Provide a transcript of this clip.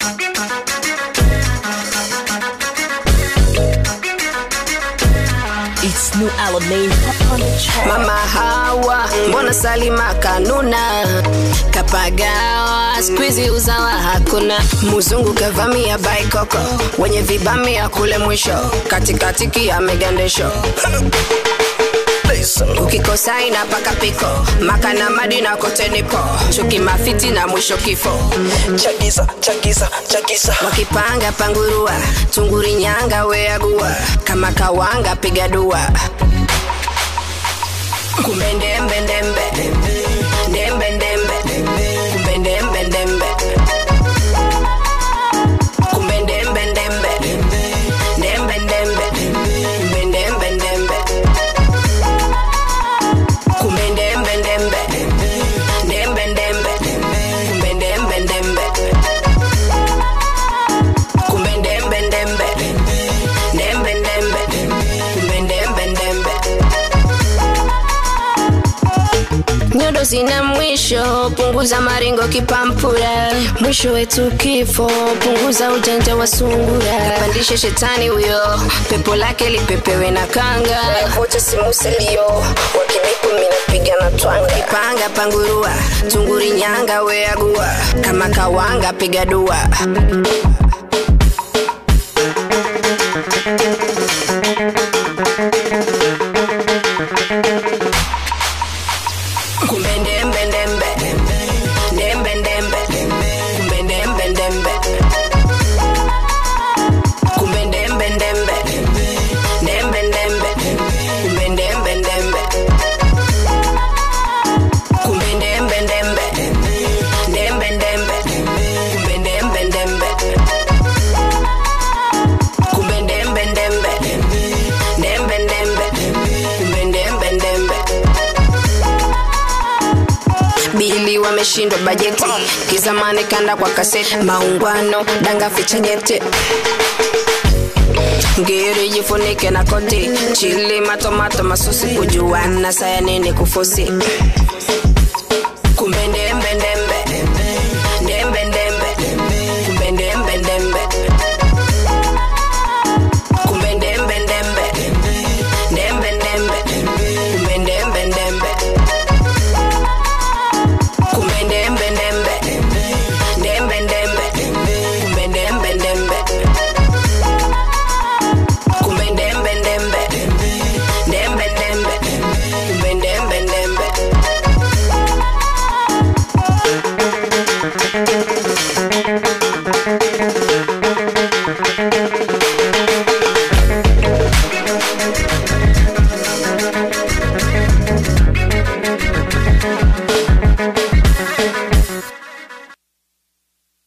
It's new Alamane on the track. Mama Hawa, mbona Salima kanuna kapagawa, squeezy uzawa hakuna. Muzungu kavamia baikoko, wenye vibami ya kule mwisho, katikatiki ya megandesho. Ukikosa inapaka piko, maka na madina kote nipo, chuki mafiti na mwisho kifo. Chagiza wakipanga pangurua, tunguri nyanga weagua, kama kawanga piga dua. Kumbe ndembe ndembe, ndembe ndembe, kumbe ndembe ndembe, kumbe ndembe ndembe, ndembe ndembe, kumbe ndembe ndembe, kumbe ndembe ndembe, ndembe ndembe, kumbe ndembe ndembe, kumbe ndembe ndembe, ndembe ndembe, kumbe ndembe ndembe. Nyodo zina mwisho, punguza maringo kipampura, mwisho wetu kifo, punguza ujanja wa sungura. Pandishe shetani huyo, pepo lake lipepewe na kanga, vocha simuselio, wakinipu minapiga na twanga. Kipanga pangurua, tunguri nyanga weagua, kama kawanga piga dua. Kumbe ndembe ndembe, ndembe ndembe, kumbe ndembe ndembe, kumbe ndembe ndembe, ndembe ndembe, kumbe ndembe ndembe, kumbe ndembe ndembe, ndembe ndembe, kumbe ndembe ndembe, kumbe ndembe ndembe, ndembe ndembe, kumbe ndembe ndembe. Bili wameshindwa bajeti, kizamani kanda kwa kaseti, maungwano danga ficha nyeti. Ngiri jifunike na koti, chili matomato masusi, kujuana saya nini kufosi. Kumbe ndembe ndembe, ndembe ndembe, kumbe ndembe ndembe, kumbe ndembe ndembe, ndembe ndembe, kumbe ndembe ndembe, kumbe ndembe ndembe, ndembe ndembe, kumbe ndembe ndembe, kumbe ndembe ndembe, ndembe ndembe, kumbe ndembe ndembe.